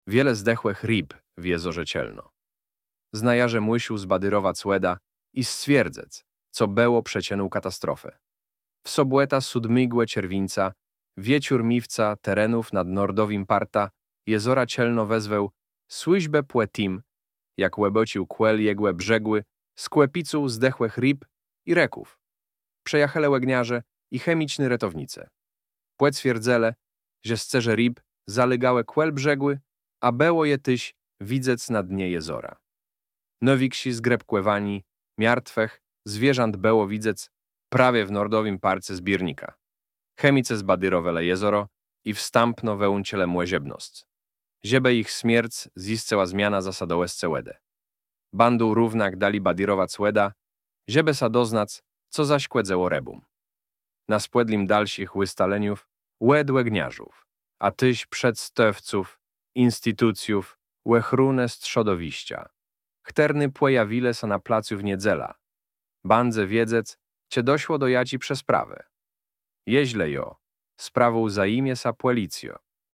Wiele zdechłych ryb w jezorze cielno. Znajarze młysił z Badyrowa Cłeda i stwierdzec, co było przecięł katastrofę. W sobłeta sudmigłe czerwińca, wieciór miwca terenów nad nordowim parta, jezora cielno wezweł, słyśbę płetim, jak łebocił kłel jegłe brzegły, skłepicu zdechłych ryb i reków. Przejachele łegniarze i chemiczny retownice. Płet twierdzele, że scerze ryb zalygałe kłel brzegły, a było je tyś widzec na dnie jezora. Nowiksi z grebkłewani, miartwech, zwierząt było widzec prawie w nordowim parce zbirnika. Chemice z Badyrowele jezoro i wstępno wełnciele młeziebnost. Ziebe ich śmierć zisceła zmiana zasadołesce łede. Bandu równak dali Badyrowa Cłeda, ziebe sa doznac, co zaś kłedzeło rebum. Na spłedlim dalszych łystaleniów łed łegniarzów, a tyś przedstewców, instytucjów, łechrune strzodowiścia. Chterny płejawile sa na placu w niedziela. Bandze wiedzec, cie doszło do jaci przez sprawę. Jeźle jo, sprawą zaimie sa policjo.